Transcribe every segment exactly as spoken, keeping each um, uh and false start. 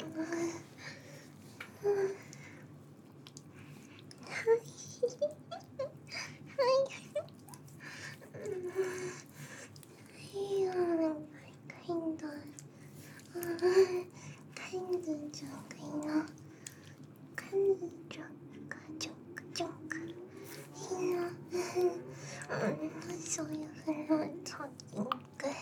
So you're not talking good.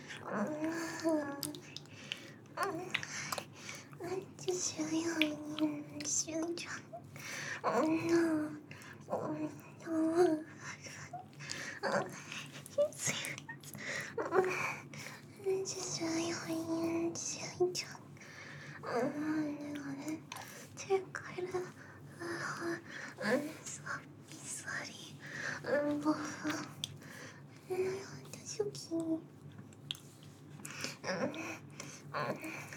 I'm just really horny and I'm just really drunk. Oh no. Oh no. Oh, it's, oh, I'm just really horny and I'm just really drunk. Oh, I wanna take quite a uh, I'm sloppy, slutty. I'm both. I want to suki. Um, um,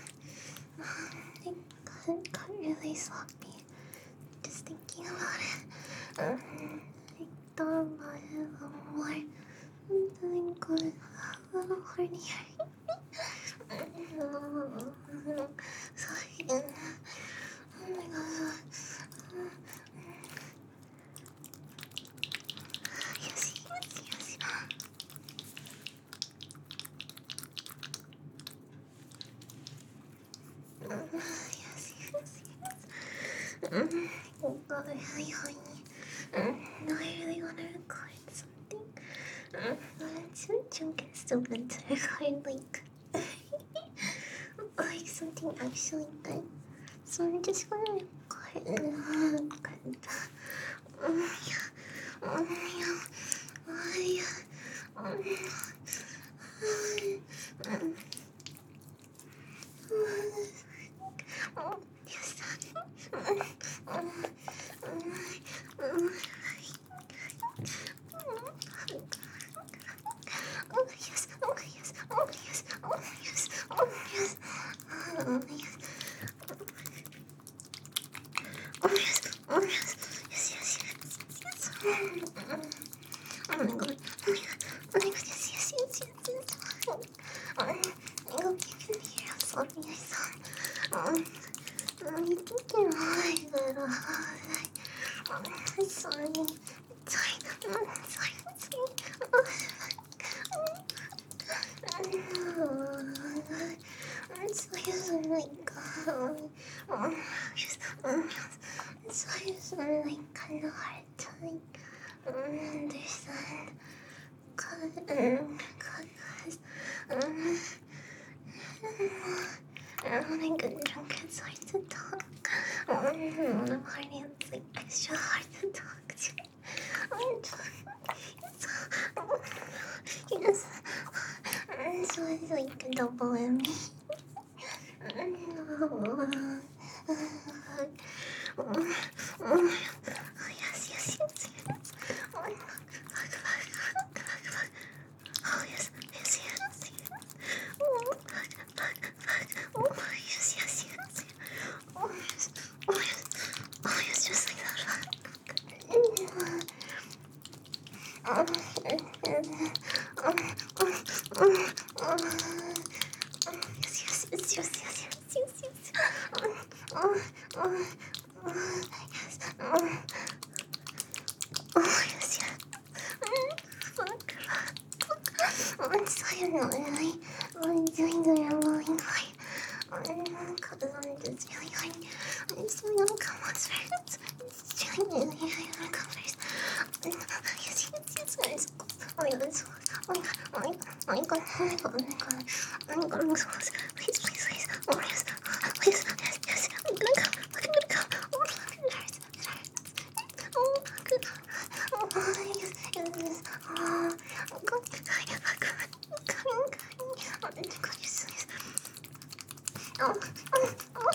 I got, got really sloppy just thinking about it. Um, I thought about it a little more. I'm feeling good, a little hornier. So, yeah. Oh my god. Yes, yes, yes. Yes, yes, yes. Um, oh god, really horny. Um, no, I really want to record something. Um, but junk is still good to record, like, like something actually good. So I'm just gonna record. Uh, record. Um, yeah. Um, yeah. Uh, yeah. Um, um, um, yes. Um, um, um, oh yes, oh yes, oh yes, oh yes, oh yes, oh yes, oh yes, oh yes, yes, yes, yes, yes. Oh my god, oh my god, oh my god, yes, yes, yes, yes, yes. Oh, I hope you can hear how sloppy I sound. Um, um, you think you're right, but uh, I, um, I'm sorry, I'm sorry, I'm sorry, I'm sorry. Oh, it's like, like, um, um, just, um, it's like, like, kind of hard to, like, um, understand, cause, um, cause, um, when I get drunk, it's hard to talk. Um, when I'm horny, it's, like, extra hard to talk to. I'm just, it's, um, yes, so it's like a double whammy. Oh, yes, yes, yes, yes. Oh, oh yes, yes, yes, yes. Oh, oh, yes, yes, yes. Oh, yes, oh, yes, oh, yes, just like that. Oh, oh, oh, yes, yes, yes, yes, yes, yes, yes. Oh, oh, oh, yes, oh, oh, yes, yes. Fuck. Oh, I'm sorry, I'm not really. I'm doing the rambling like. Because I'm just really like. I'm just really uncomfortable first. It's really, really, really uncomfortable. Yes, yes, yes, guys. Oh my god, it's so close. Oh my god, oh my god, oh my god, oh my god, oh my god. Oh my god, I'm so close. Please, please, please. Oh, yes, please, yes, yes. I'm gonna go, I'm gonna go. Oh, it hurts, it hurts. Oh, good. Oh, yes, yes. Oh, God, God, God, God, God, God, God, yes, yes. Oh, oh, oh.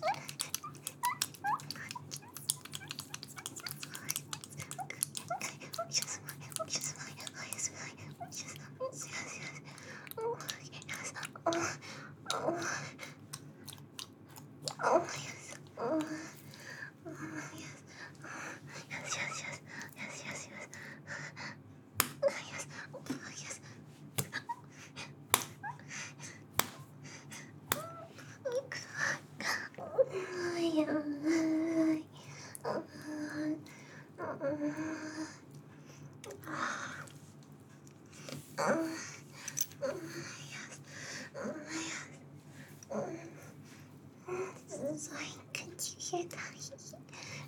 Okay, oh, yes, oh, yes, oh, yes, oh, yes, yes, yes, yes. Oh, yes, oh, oh, oh, yes, oh, oh, yes, oh, yes, yes, yes, yes, yes, yes. Yes, oh, yes. Oh, God. Sorry, could you hear that?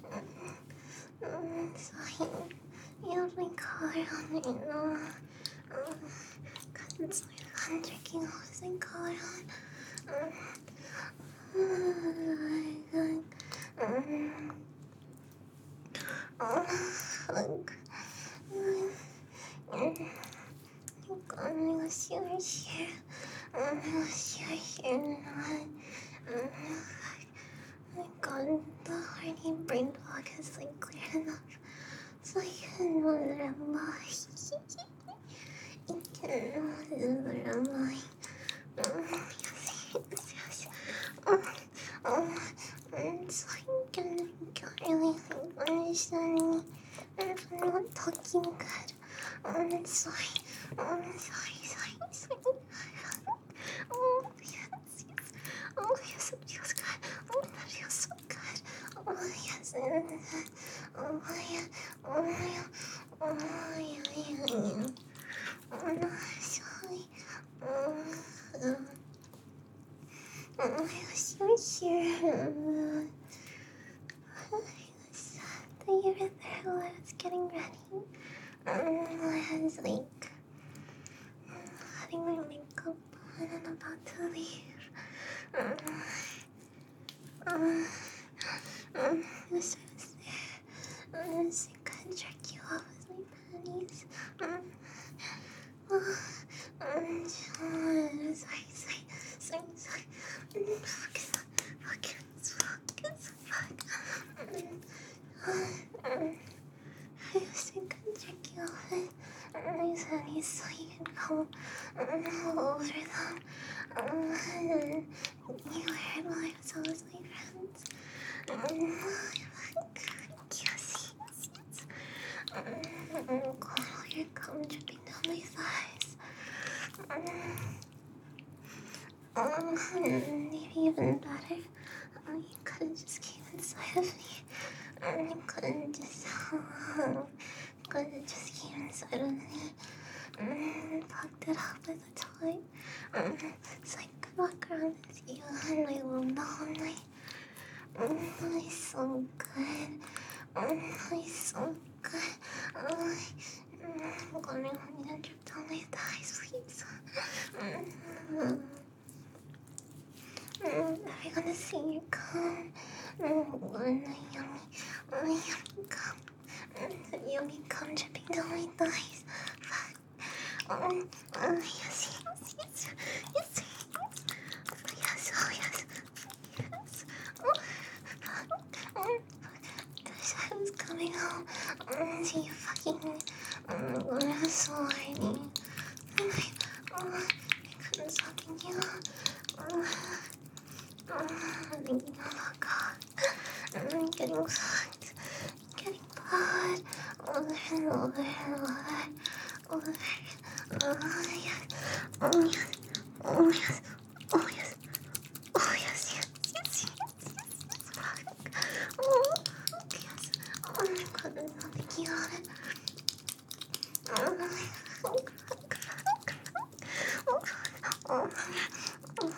Um, sorry. You have my car on right now. Um, cause it's like I'm drinking all this my car on. Um, um, oh, fuck. Um, God, I wish you were here. Um, I wish you were here now. Um, my God, the horny brain fog is like clear enough. So I can know that I'm lying. I can know that I'm lying. Um, yes, yes, yes. Um, um, it's like I'm really like understanding me. And if I'm not talking good, um, it's sorry. Um, sorry, sorry, sorry. Oh, yes, yes. Oh, yes, it feels good. Oh, that feels so good. Oh, yes. Oh, yeah. Oh, yeah. Oh, yeah, yeah, yeah. Oh, no, sorry. Oh, um, oh, yes, you're here. I was that you were there while I was getting ready. Um, I was like, having my makeup on and about to leave. Um, um, um, yes, I was there. I was like, I jerk you off with my panties. Um, oh, um, oh, sorry, sorry, sorry, sorry. Um, fuck, fuck, fuck, fuck. Um, uh, um, I was like, I jerk you off with my panties so you can come um, over them. Um, and you heard while I was always my friends. Um, yes, yes, yes. Um, God, all your cum dripping down my thighs. Um, um, maybe even better. Um, you could have just came inside of me. Um, you couldn't just, um, you could have just came inside of me. Um, fucked it up with a toy. Um, so I could walk around with you and I love the whole night. Um, it's so good. Um, it's so good. Um, I'm going to want you to drip down my thighs, please. Um, um, are we gonna see you come? Um, one yummy, one yummy come. Um, yummy come dripping down my thighs. Fuck. Um, oh, yes, yes, yes, yes, yes. Oh, yes, oh, yes, yes. Oh, fuck. Um, I was coming home. Um, so you fucking, um, I was so horny. And I, oh, I couldn't stop thinking, oh, oh, oh, I'm thinking, oh, God. I'm getting fucked. Getting blood over and over and over. Over. Oh, yes. Oh, yes. Oh, yes. Oh, yes. Oh, yes, yes, yes, yes, yes, yes. Fuck. Oh, yes. Oh, my God, there's nothing on it. Oh, my God. Oh, oh, oh,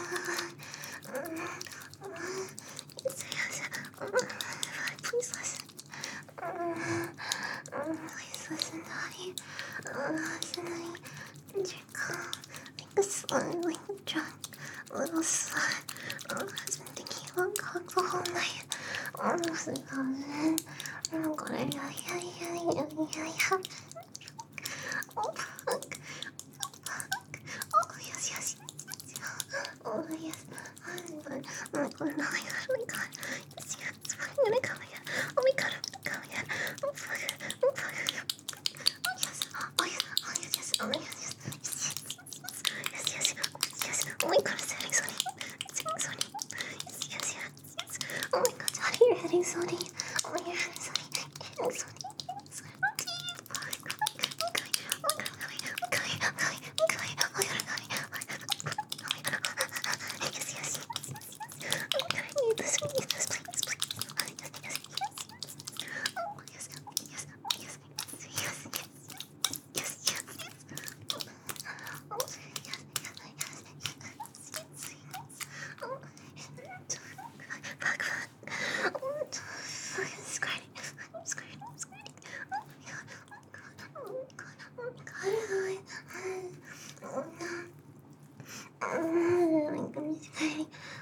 oh, yes, yes. Oh, please listen. Oh, oh, please listen, Daddy. Oh, listen, Daddy. Drink up. Like a slut, like a drunk little slut. Oh, I've been thinking about cock the whole night. Oh, I'm so confident. I'm gonna yeah, yeah, yeah, yeah, yeah, yeah. Oh, fuck. Fuck. Oh, yes, yes, yes, yes. Oh, yes. I'm good. Oh, my God. Oh, my God. Oh, my God. Yes, yes. I'm gonna come again. Oh, my God. I'm gonna come again. Oh, fuck. Oh, fuck. Oh, yes. Oh, yes. Oh, yes, yes. Oh, yes, yes. Yes, yes, yes, yes. Yes, yes. Yes. Oh, my God. It's hitting Sony. It's hitting Sony. Yes, yes, yes, yes. Oh, my God. Daddy, you're hitting Sony. Oh, you're hitting Sony. You're hitting Sony.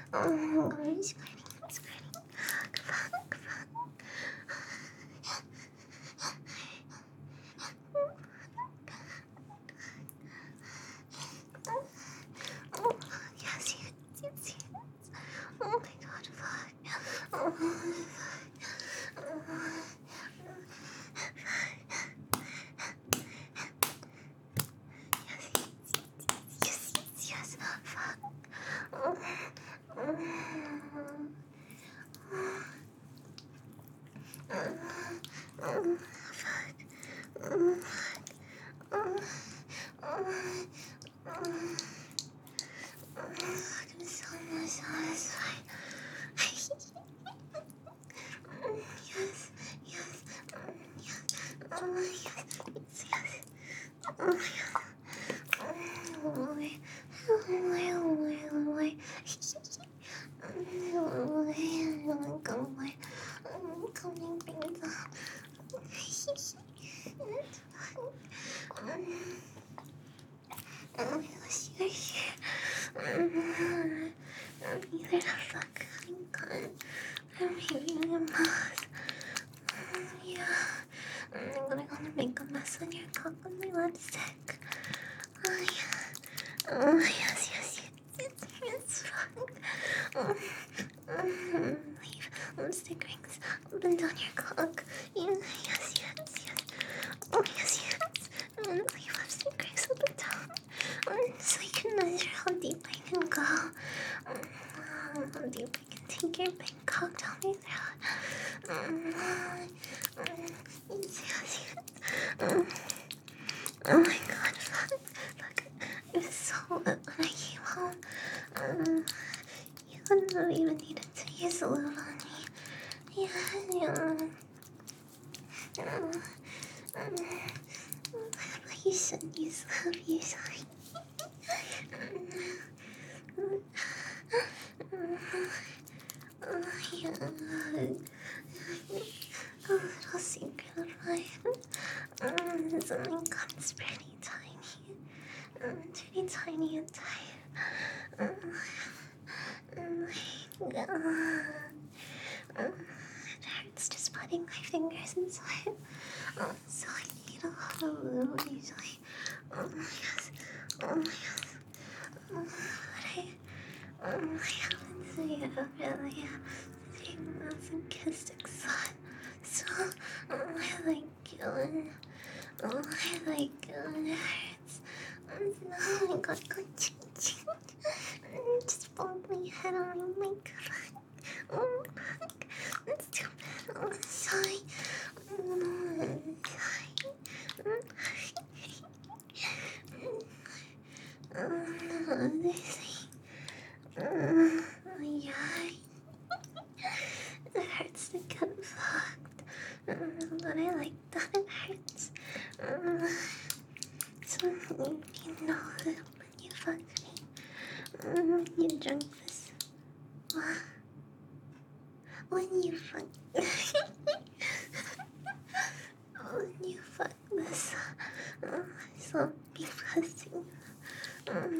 Oh, God, squirting, squirting. Fuck, fuck, fuck. Oh, yes, yes, yes, yes. Oh my God, fuck. Oh, fuck. Yes, yes, yes, fuck. Oh, oh, oh, fuck. Oh, oh, oh, oh. I'm so much satisfied. Yes, yes, yes. Oh, yes, yes, yes. Oh, yes. Oh, my, oh, my, oh, my, oh, my. Oh, my, oh, my. I'm coming things up. Oh my gosh, you're here. You're the fucking cunt. I'm hating your mouth. Yeah. I'm gonna go make a mess on your cock with my lipstick. Oh yeah. Oh yes, yes, yes. It's it's fun. Oh, mm, leave lipstick rings up and down your cock. Yeah, yes, yes, yes. Oh yes, yes. And leave lipstick rings up and down. Um, so you can measure how deep I can go. Um, how deep I can take your big cock down my throat. Um, um, yes, yes, yes. Um, oh my God, fuck, fuck. It was so wet when I came home. Um, you wouldn't have even needed to use a lube on me. Yeah, yeah. Um, um, but you shouldn't use lube usually. Um, oh, yeah. A little secret of mine. Um, something God's pretty tiny. Um, pretty tiny and tight. Um, um, like, uh, um, it hurts just putting my fingers inside. Um, so I need a lot of lube usually. Oh my yes. Oh my yes. Um, but I, um, I haven't seen it really. Taking masochistic side. So, um, I like killing. Oh, I like killing. It hurts. Um, oh my God, go ching ching. Just bump my head on my God. Oh, fuck. That's too bad. Oh, sorry. Oh, sorry. Oh, this thing. Oh, yeah. It hurts to get fucked. Um, but I like that it hurts. Um, so you know that when you fuck me, um, you drunk this. What? When you fuck. When you fuck this. Um, so be blessing. Um,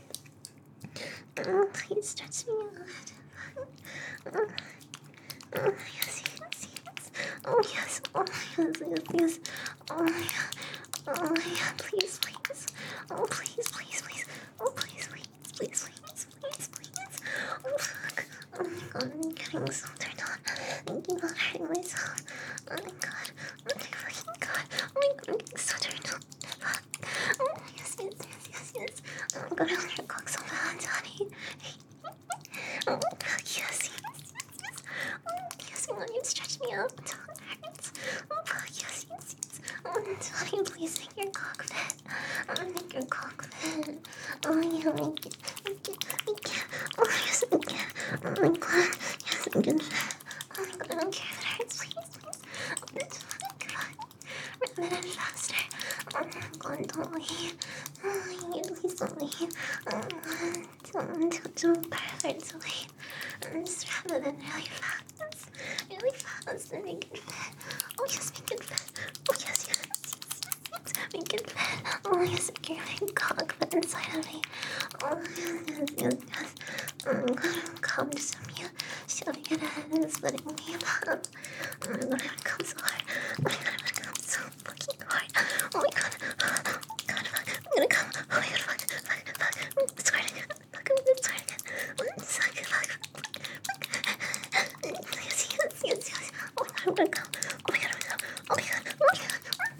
um, please touch me on it. Um, oh, yes, yes, yes. Oh, yes. Oh, yes, yes, yes. Oh, yeah. Oh, yeah. Please, please. Oh, please, please, please. Oh, please, please, please, please, please, please. Oh, fuck. Oh, my God. I'm getting so turned on. I'm not hurting myself. Oh, my God. Oh, my fucking God. Oh, my God. I'm getting so turned on. Fuck. Oh, yes, yes, yes, yes, yes. Oh, my God. I want your cock so bad, honey. Oh, yes, yes, yes, yes. Oh, yes, I want you to stretch me out until it hurts. Oh, yes, yes, yes. Oh, Tony, please make your cock fit. Oh, make your cock fit. Oh, yeah, make it, make it, make it. Oh, yes, make it. Oh, my God. Yes, make it fit. Oh, my God, I don't care if it hurts. Please, please. Oh, it's fine. Come on. Run it faster. Oh, my God, don't leave. Oh, you please don't leave. Oh, don't, don't, don't pervert to leave. I'm just rather than really fast. Really fast and make it fit. Oh, yes, make it fit. Oh, yes, yes, yes, yes, yes. Make it fit. Oh, yes, make your big cock fit inside of me. Oh, yes, yes, yes, yes. Oh, God, come to me, shoving it in and splitting me apart. Oh my god, it comes so hard. Oh my god, it comes so fucking hard. Oh my god, oh my god, fuck. I'm gonna come. Oh my god, fuck, fuck, fuck. It's hard again. Fuck, it's hard again. It's hard again. Fuck, fuck, fuck. Yes, yes, yes, yes. Oh my god, I'm gonna come. Oh my god, I'm gonna come. Oh my god, oh my god.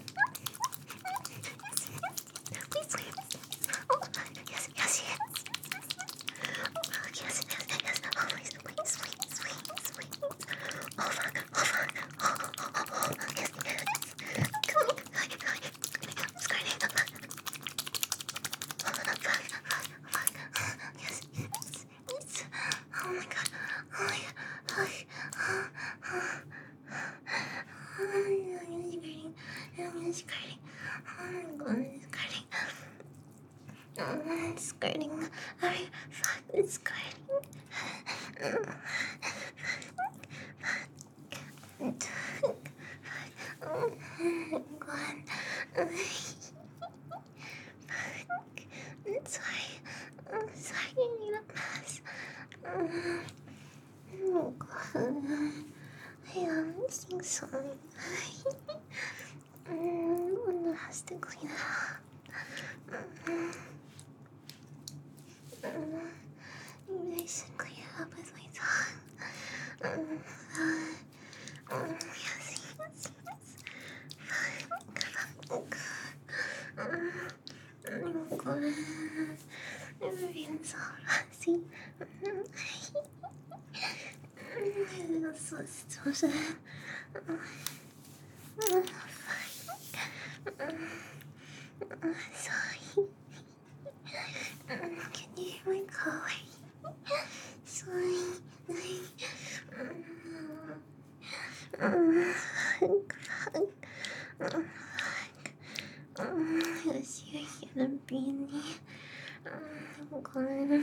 Please, please. Oh, yes, yes, yes. Oh, yes, yes, yes. Oh, please, please, please, please, please. Oh, fuck, oh, fuck. Oh, oh, oh, oh, yes, yes. Come on, come on, come on. I'm scared. Fuck, fuck, fuck, fuck. Yes, yes, yes. Oh my god. Oh my god. Fuck. Oh, oh. I'm squirting. I'm squirting. Oh my god, it's squirting. Oh, it's squirting. Oh, fuck, it's squirting. Oh my god. I'm sorry. I'm sorry, I need a pass. Oh god. I am missing something. One has to clean it up. Maybe I should clean it up with my tongue. Yes, yes, yes. Oh god. I'm being so fussy. I'm so stupid. Sorry. Can you hear my color? Sorry. Yes, you're gonna be me. I'm going.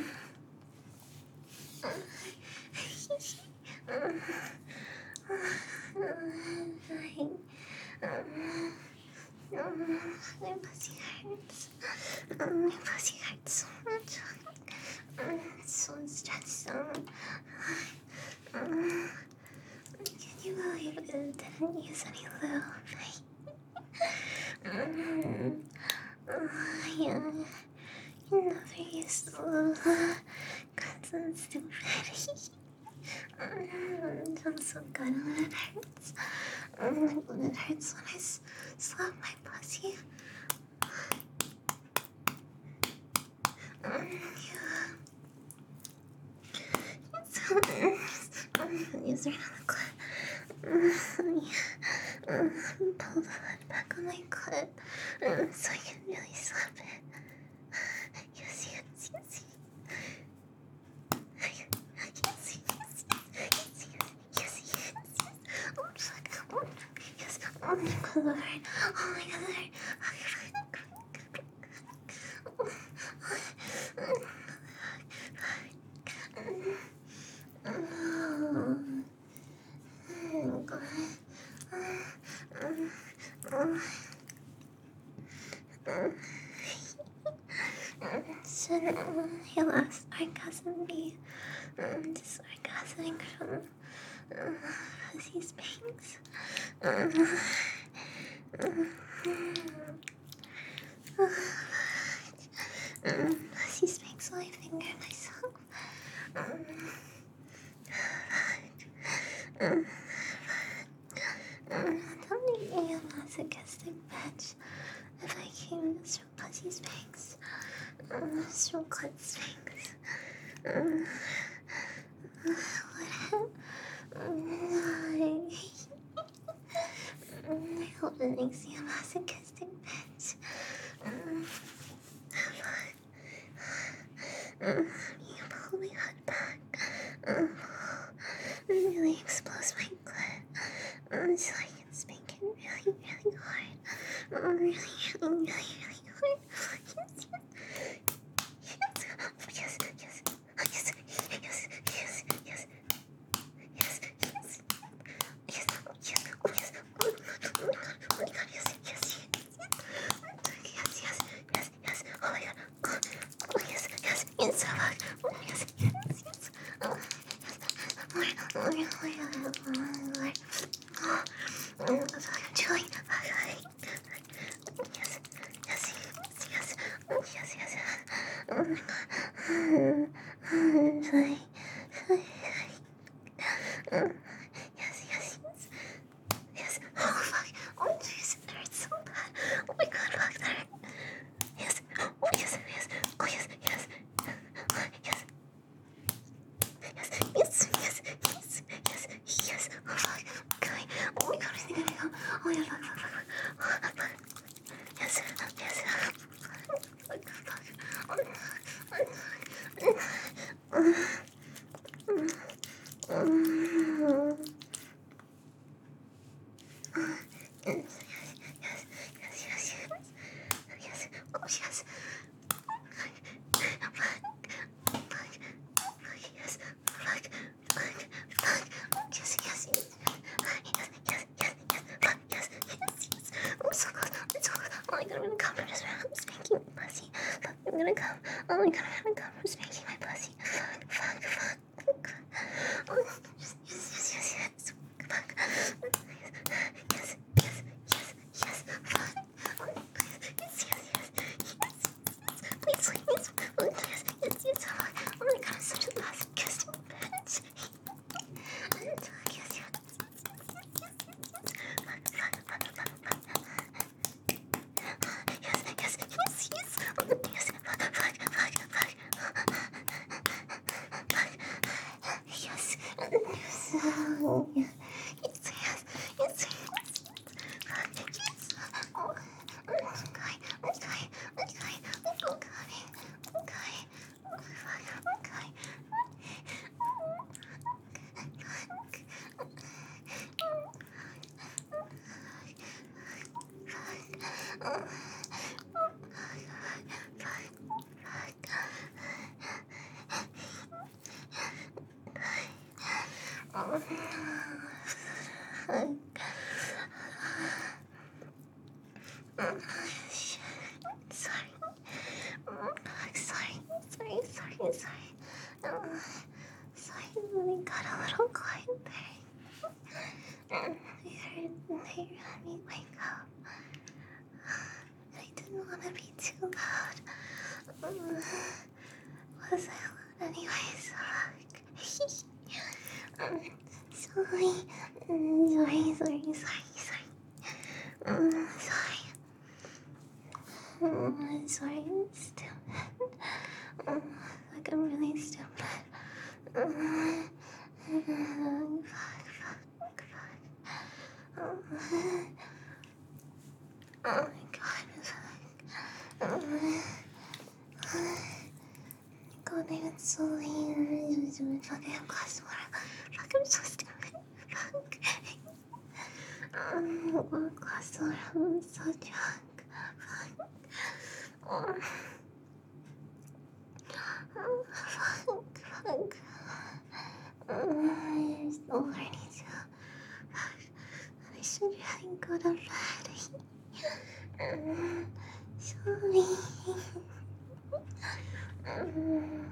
My pussy hurts. My pussy hurts so much. I'm so stressed out. Can you believe it? Didn't use any lube? Oh, yeah. You never used lube. Cause I'm stupid. I'm so good when it hurts. When it hurts when I s- slap my pussy. Um, yeah. Use right on the clit. Yeah. Pull the hood back on my clit so I can really slap it. Yes, yes, yes. Yes, yes, yes, yes, yes, yes. Oh, fuck. Oh, yes. Oh my god, that hurt. Oh my god, that hurt. Should your last orgasm be um, just orgasming from um, pussy spanks? Um, um, um, pussy spanks while I finger myself. Um, um, um, don't make me a masochistic bitch if I came this from pussy spanks. Um, this from clit spanks. Um, what? Um, I hope it makes you a masochistic bitch. Um, um, you pull my hood back. Um, and really expose my clit. Um, so I can spank it really, really hard. Um, really, really, really, really hard. Yes, yes. Yes, yes, yes, yes, yes, yes, yes, yes, yes, yes, yes, oh yes, oh my god, oh my god, yes, yes, yes, yes, yes, yes, yes, oh my god, oh, oh yes, yes, yes, oh, yes, yes, yes, oh. Chewing. Yes, yes, yes, yes, yes, yes. Sorry, sorry. Yes, yes, yes. Yes. Oh fuck. Oh jeez, it hurts so bad. Oh my god, fuck that hurt. Yes. Oh yes, yes. Oh yes, yes. Yes. Yes, yes, yes, yes, yes, yes. Oh fuck. Okay. Oh my god, I think I need to go. Oh my god, fuck, fuck, fuck, fuck. Fuck. Yes, yes. Fuck, fuck. Oh, oh. Yes, yes, yes, yes, yes, yes. Oh yes. Fuck, fuck, fuck, yes, fuck, fuck, fuck. Yes, yes, yes. Yes, yes, yes, yes. Fuck, yes, yes, yes. I'm so close. I'm so close. Oh my god, I'm gonna come from just spanking my pussy. Fuck, I'm gonna come. Oh my god, I'm gonna come from spanking my pussy. Fuck, fuck, fuck. Fuck. Oh, yes, yes, yes, yes, yes. Fuck. Yes, yes, yes, yes. Fuck. Oh, yes, yes, yes, yes. Please, please. Oh, yes, yes, yes. Fuck. Oh my god, I'm such a massive kissing bitch. Yes, yes, yes. Yes, yes, yes, yes. Oh, yes. Fuck, fuck, fuck, fuck. Fuck. Yes. Yes. Oh, yes. Yes, yes, yes, yes. Fuck, yes. Oh, okay, okay, okay, okay, okay. Fuck, okay. Sorry. Sorry. Sorry. Sorry. Sorry. Uh, sorry. We got a little quiet there. I heard, I heard me wake up. I didn't want to be too loud. Um, was I loud anyways? um, sorry. Um, sorry, sorry, sorry, sorry. Um, sorry. Um, sorry, I'm stupid. Um, like I'm really stupid. Um, fuck, fuck, fuck. Um, oh my god, fuck. Um, God, I'm so late. Fuck, I have glass of water. Fuck, I'm so stupid. Fuck. Um, one glass of water. I'm so drunk. Fuck. Oh, oh, fuck, fuck. Um, I'm so ready to. Fuck. I should really go to bed. Um, sorry. Um,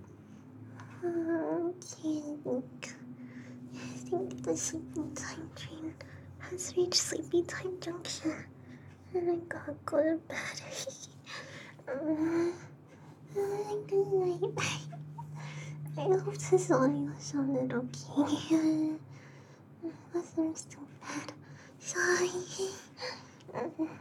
okay. I think the sleeping time train has reached sleepy time junction, and I gotta go to bed. um, good night. I hope this audio sounded okay. Unless I'm still bad. Sorry. Um,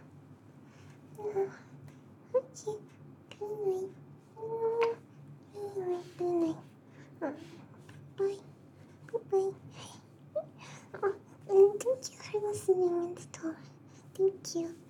okay. Good night. Good night. Good night. Um, bye. Bye-bye. Oh, and thank you for listening and stuff. Thank you.